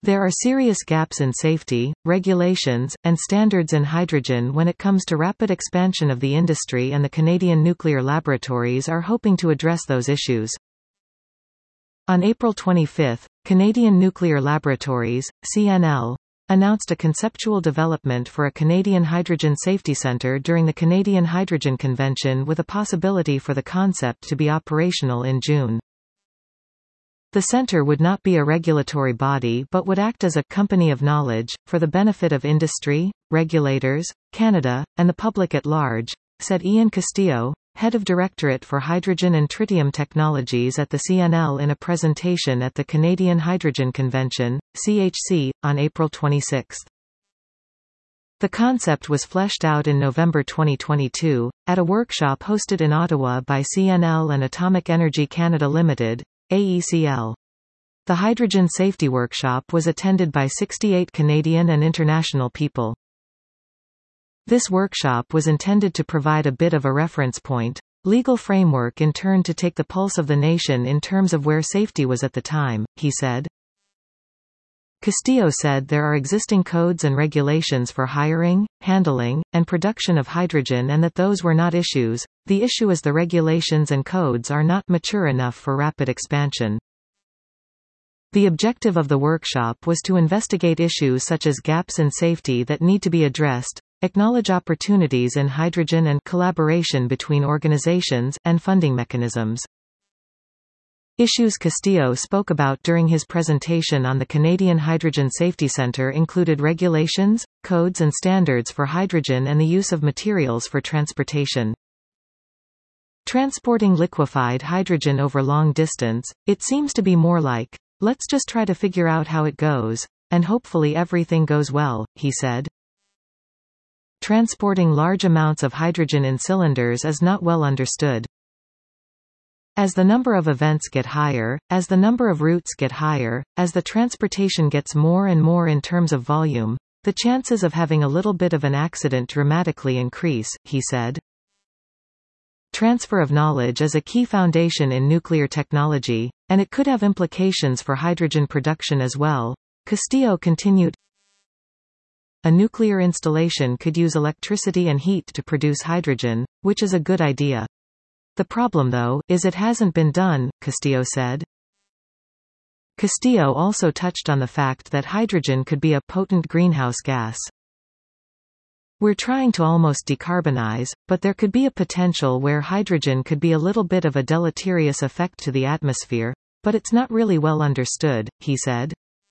There are serious gaps in safety, regulations, and standards in hydrogen when it comes to rapid expansion of the industry, and the Canadian nuclear laboratories are hoping to address those issues. On April 25, Canadian Nuclear Laboratories, CNL, announced a conceptual development for a Canadian Hydrogen Safety Centre during the Canadian Hydrogen Convention, with a possibility for the concept to be operational in June. The centre would not be a regulatory body but would act as a company of knowledge, for the benefit of industry, regulators, Canada, and the public at large, said Ian Castillo, head of Directorate for Hydrogen and Tritium Technologies at the CNL in a presentation at the Canadian Hydrogen Convention, CHC, on April 26. The concept was fleshed out in November 2022, at a workshop hosted in Ottawa by CNL and Atomic Energy Canada Limited, AECL. The Hydrogen Safety Workshop was attended by 68 Canadian and international people. This workshop was intended to provide a bit of a reference point, legal framework in turn to take the pulse of the nation in terms of where safety was at the time, he said. Castillo said there are existing codes and regulations for hiring, handling, and production of hydrogen, and that those were not issues. The issue is the regulations and codes are not mature enough for rapid expansion. The objective of the workshop was to investigate issues such as gaps in safety that need to be addressed, acknowledge opportunities in hydrogen and collaboration between organizations, and funding mechanisms. Issues Castillo spoke about during his presentation on the Canadian Hydrogen Safety Centre included regulations, codes and standards for hydrogen and the use of materials for transportation. Transporting liquefied hydrogen over long distance, it seems to be more like, let's just try to figure out how it goes, and hopefully everything goes well, he said. Transporting large amounts of hydrogen in cylinders is not well understood. As the number of events get higher, as the number of routes get higher, as the transportation gets more and more in terms of volume, the chances of having a little bit of an accident dramatically increase, he said. Transfer of knowledge is a key foundation in nuclear technology, and it could have implications for hydrogen production as well, Castillo continued. A nuclear installation could use electricity and heat to produce hydrogen, which is a good idea. The problem though, is it hasn't been done, Castillo said. Castillo also touched on the fact that hydrogen could be a potent greenhouse gas. We're trying to almost decarbonize, but there could be a potential where hydrogen could be a little bit of a deleterious effect to the atmosphere, but it's not really well understood, he said.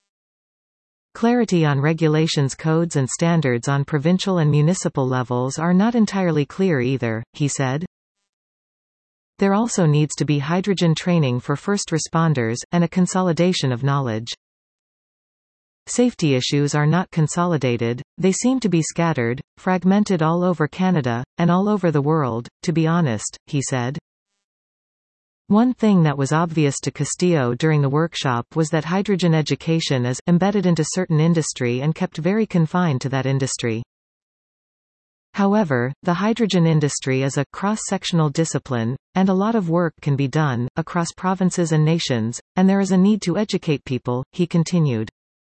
Clarity on regulations, codes and standards on provincial and municipal levels are not entirely clear either, he said. There also needs to be hydrogen training for first responders, and a consolidation of knowledge. Safety issues are not consolidated, they seem to be scattered, fragmented all over Canada, and all over the world, to be honest, he said. One thing that was obvious to Castillo during the workshop was that hydrogen education is embedded into certain industry and kept very confined to that industry. However, the hydrogen industry is a cross-sectional discipline, and a lot of work can be done, across provinces and nations, and there is a need to educate people, he continued.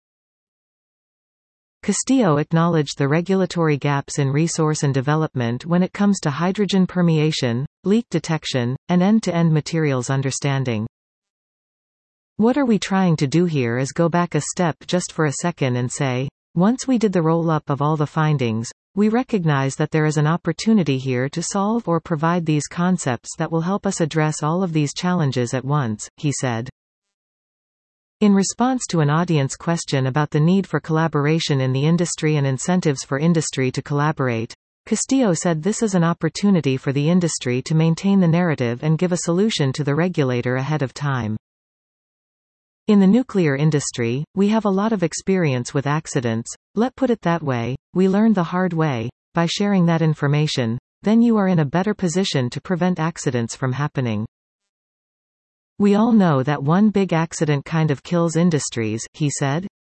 Castillo acknowledged the regulatory gaps in resource and development when it comes to hydrogen permeation, leak detection, and end-to-end materials understanding. What are we trying to do here is go back a step just for a second and say, once we did the roll-up of all the findings, we recognize that there is an opportunity here to solve or provide these concepts that will help us address all of these challenges at once, he said. In response to an audience question about the need for collaboration in the industry and incentives for industry to collaborate, Castillo said this is an opportunity for the industry to maintain the narrative and give a solution to the regulator ahead of time. In the nuclear industry, we have a lot of experience with accidents, let's put it that way, we learned the hard way. By sharing that information, then you are in a better position to prevent accidents from happening. We all know that one big accident kind of kills industries, he said.